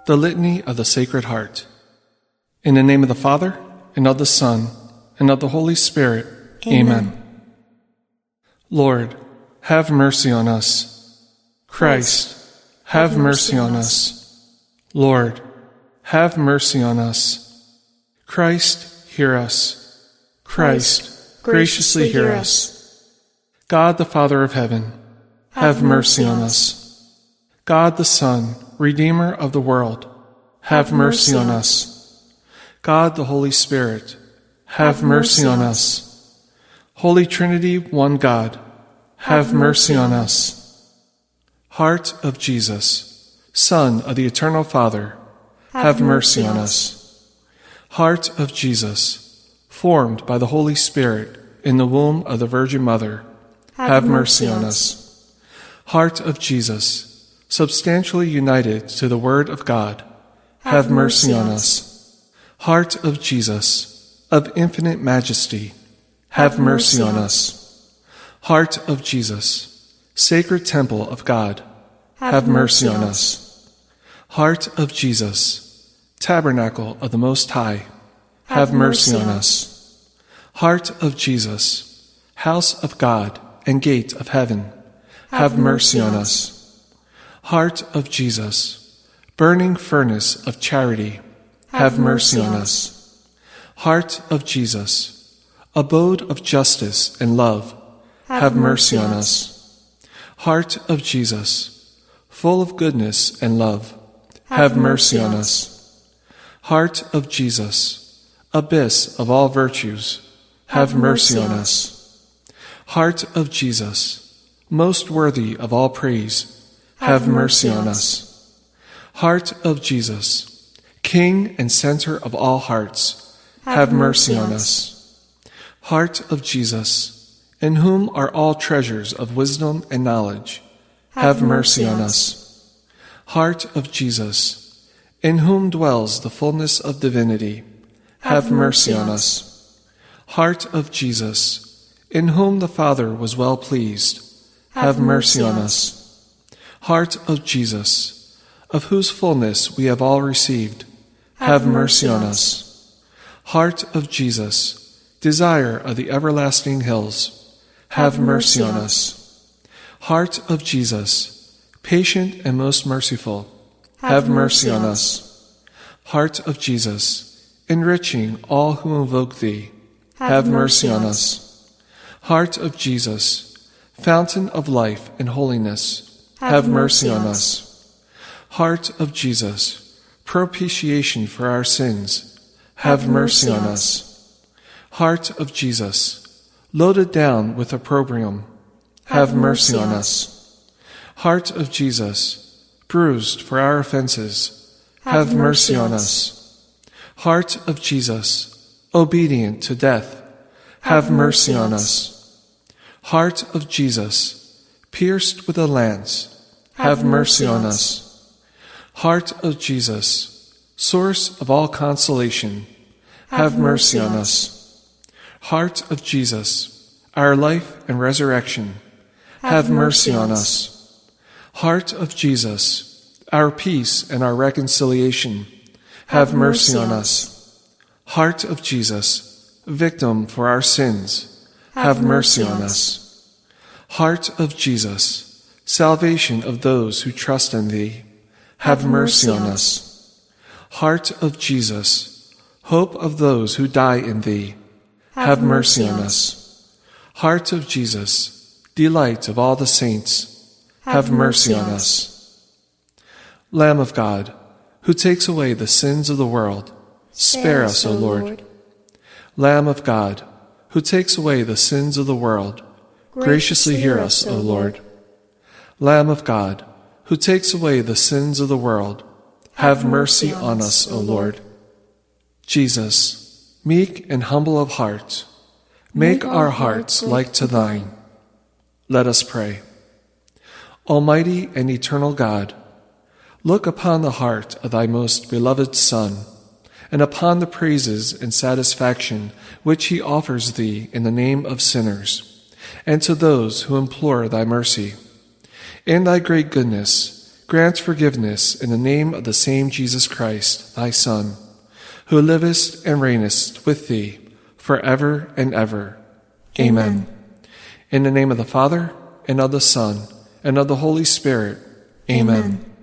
The Litany of the Sacred Heart. In the name of the Father, and of the Son, and of the Holy Spirit. Amen. Lord, have mercy on us. Christ, have mercy on us. Lord, have mercy on us. Christ, hear us. Christ, graciously hear us. God the Father of heaven, have mercy on us. God the Son, Redeemer of the world, have mercy on us. God the Holy Spirit, have mercy on us. Holy Trinity, one God, have mercy on us. Heart of Jesus, Son of the Eternal Father, have mercy on us. Heart of Jesus, formed by the Holy Spirit in the womb of the Virgin Mother, have mercy on us. Heart of Jesus, substantially united to the Word of God, have mercy on us. Heart of Jesus, of infinite majesty, have mercy on us. Heart of Jesus, sacred temple of God, have mercy on us. Heart of Jesus, tabernacle of the Most High, have mercy on us. Heart of Jesus, house of God and gate of heaven, have mercy on us. Heart of Jesus, burning furnace of charity, have mercy on us. Heart of Jesus, abode of justice and love, have mercy on us. Heart of Jesus, full of goodness and love, have mercy on us. Heart of Jesus, abyss of all virtues, have mercy on us. Heart of Jesus, most worthy of all praise, have mercy on us. Heart of Jesus, King and center of all hearts, have mercy on us. Heart of Jesus, in whom are all treasures of wisdom and knowledge, have mercy on us. Heart of Jesus, in whom dwells the fullness of divinity, have mercy on us. Heart of Jesus, in whom the Father was well pleased, have mercy on us. Heart of Jesus, of whose fullness we have all received, have mercy on us. Heart of Jesus, desire of the everlasting hills, have mercy on us. Heart of Jesus, patient and most merciful, have mercy on us. Heart of Jesus, enriching all who invoke thee, have mercy on us. Heart of Jesus, fountain of life and holiness, have mercy on us. Heart of Jesus, propitiation for our sins, have mercy on us. Heart of Jesus, loaded down with opprobrium, have mercy on us. Heart of Jesus, bruised for our offenses, have mercy on us. Heart of Jesus, obedient to death, have mercy on us. Heart of Jesus, pierced with a lance, have mercy on us. Heart of Jesus, source of all consolation, have mercy on us. Heart of Jesus, our life and resurrection, have mercy on us. Heart of Jesus, our peace and our reconciliation, have mercy on us. Heart of Jesus, victim for our sins, have mercy on us. Heart of Jesus, salvation of those who trust in thee, have mercy on us. Heart of Jesus, hope of those who die in thee, have mercy on us. Heart of Jesus, delight of all the saints, have mercy on us. Lamb of God, who takes away the sins of the world, spare us, O Lord. Lamb of God, who takes away the sins of the world, graciously hear us, O Lord. Lamb of God, who takes away the sins of the world, have mercy on us, O Lord. Jesus, meek and humble of heart, make our hearts like to thine. Let us pray. Almighty and eternal God, look upon the heart of thy most beloved Son, and upon the praises and satisfaction which he offers thee in the name of sinners, and to those who implore thy mercy. In thy great goodness, grant forgiveness in the name of the same Jesus Christ, thy Son, who livest and reignest with thee forever and ever. Amen. In the name of the Father, and of the Son, and of the Holy Spirit. Amen.